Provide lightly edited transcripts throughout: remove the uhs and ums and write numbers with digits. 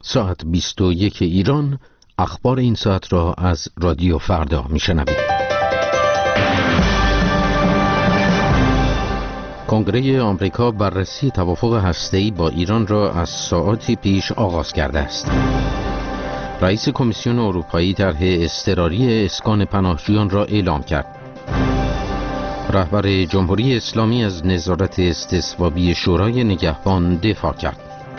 ساعت 21 ایران. اخبار این ساعت را از رادیو فردا میشنوید. کنگره آمریکا بررسی توافق هسته‌ای با ایران را از ساعاتی پیش آغاز کرده است. رئیس کمیسیون اروپایی طرح اضطراری اسکان پناهجویان را اعلام کرد. رهبر جمهوری اسلامی از نظارت استصوابی شورای نگهبان دفاع کرد.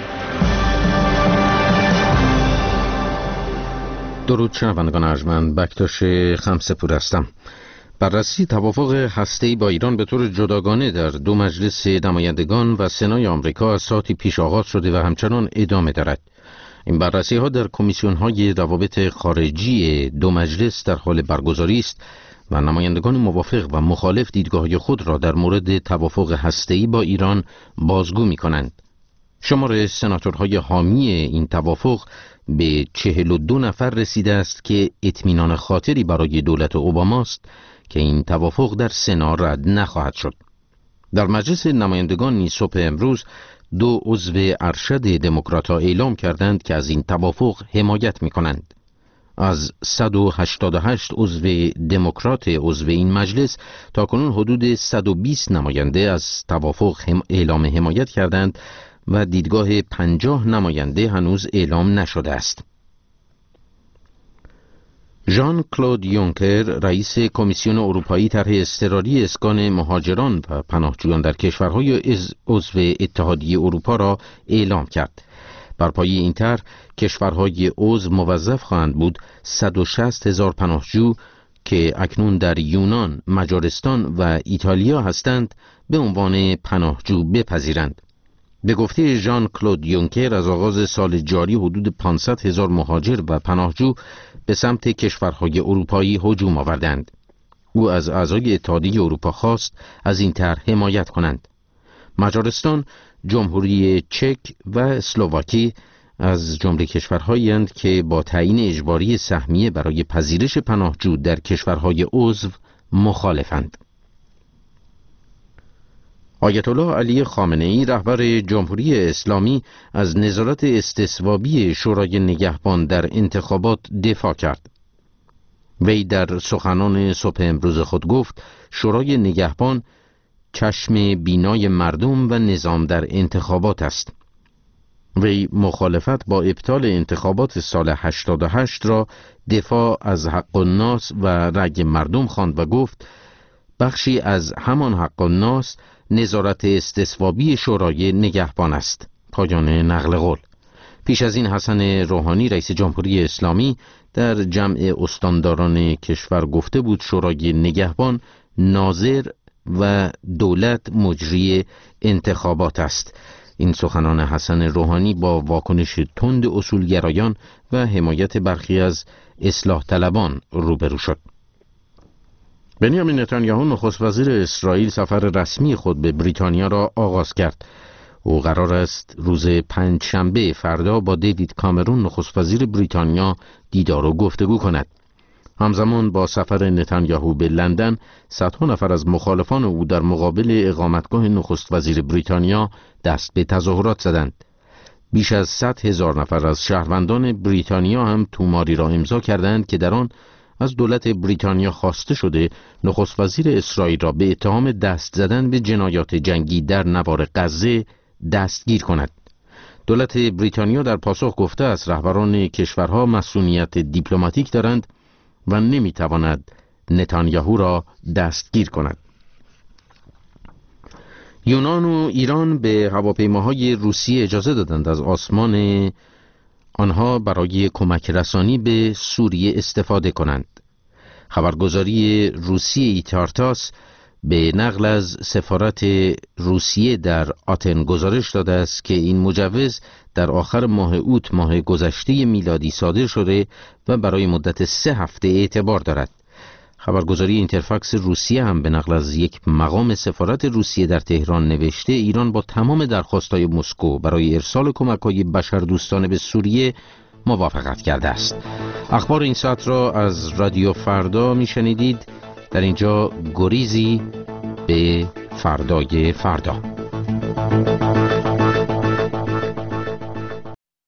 درود شنوندگان ارجمند، بکتاش خمسه‌پور هستم. بررسی توافق هسته‌ای با ایران به طور جداگانه در دو مجلس نمایندگان و سنای آمریکا از ساعتی پیش آغاز شده و همچنان ادامه دارد. این بررسی ها در کمیسیون های روابط خارجی دو مجلس در حال برگزاری است و نمایندگان موافق و مخالف دیدگاه‌های خود را در مورد توافق هسته‌ای با ایران بازگو می‌کنند. شمار سناتورهای حامی این توافق به 42 نفر رسیده است که اطمینان خاطری برای دولت اوباماست که این توافق در سنا رد نخواهد شد. در مجلس نمایندگان نیز صبح امروز دو عضو ارشد دموکرات‌ها اعلام کردند که از این توافق حمایت می‌کنند. از 188 عضو دموکرات عضو این مجلس تاکنون حدود 120 نماینده از توافق اعلام حمایت کردند و دیدگاه 50 نماینده هنوز اعلام نشده است. ژان کلود یونکر رئیس کمیسیون اروپایی طرح اضطراری اسکان مهاجران و پناهجویان در کشورهای عضو اتحادیه اروپا را اعلام کرد. بر پایه این طرح کشورهای عضو موظف خواهند بود 160,000 پناهجو که اکنون در یونان، مجارستان و ایتالیا هستند به عنوان پناهجو بپذیرند. به گفته ژان کلود یونکر از آغاز سال جاری حدود 500,000 مهاجر و پناهجو به سمت کشورهای اروپایی هجوم آوردند. او از اعضای اتحادیه اروپا خواست از این طرح حمایت کنند. مجارستان، جمهوری چک و اسلواکی از جمله کشورهایی اند که با تعیین اجباری سهمیه برای پذیرش پناهجو در کشورهای عضو مخالفند. آیت الله علی خامنه‌ای رهبر جمهوری اسلامی از نظارت استصوابی شورای نگهبان در انتخابات دفاع کرد. وی در سخنان صبح امروز خود گفت شورای نگهبان چشم بینای مردم و نظام در انتخابات است. وی مخالفت با ابطال انتخابات سال 88 را دفاع از حق الناس و رأی مردم خواند و گفت بخشی از همان حق الناس نظارت استصوابی شورای نگهبان است. پایان نقل قول. پیش از این حسن روحانی رئیس جمهوری اسلامی در جمع استانداران کشور گفته بود شورای نگهبان ناظر و دولت مجری انتخابات است. این سخنان حسن روحانی با واکنش تند اصولگرایان و حمایت برخی از اصلاح طلبان روبرو شد. بنیامین نتانیاهو نخست وزیر اسرائیل سفر رسمی خود به بریتانیا را آغاز کرد. او قرار است روز پنجشنبه فردا با دیوید کامرون نخست وزیر بریتانیا دیدار و گفتگو کند. همزمان با سفر نتانیاهو به لندن صدها نفر از مخالفان او در مقابل اقامتگاه نخست وزیر بریتانیا دست به تظاهرات زدند. بیش از 100,000 نفر از شهروندان بریتانیا هم توماری را امضا کردند که در آن از دولت بریتانیا خواسته شده نخست وزیر اسرائیل را به اتهام دست زدن به جنایات جنگی در نوار غزه دستگیر کند. دولت بریتانیا در پاسخ گفته است رهبران کشورها مسئولیت دیپلماتیک دارند و نمیتواند نتانیاهو را دستگیر کند. یونان و ایران به هواپیماهای روسیه اجازه دادند از آسمان آنها برای کمک رسانی به سوریه استفاده کنند. خبرگزاری روسیه ایتارتاس به نقل از سفارت روسیه در آتن گزارش داده است که این مجوز در آخر ماه اوت ماه گذشته میلادی صادر شده و برای مدت 3 هفته اعتبار دارد. خبرگزاری اینترفاکس روسیه هم به نقل از یک مقام سفارت روسیه در تهران نوشته ایران با تمام درخواست‌های مسکو برای ارسال کمک‌های بشردوستانه به سوریه موافقت کرده است. اخبار این ساعت را از رادیو فردا میشنیدید. در اینجا گریزی به فردای فردا.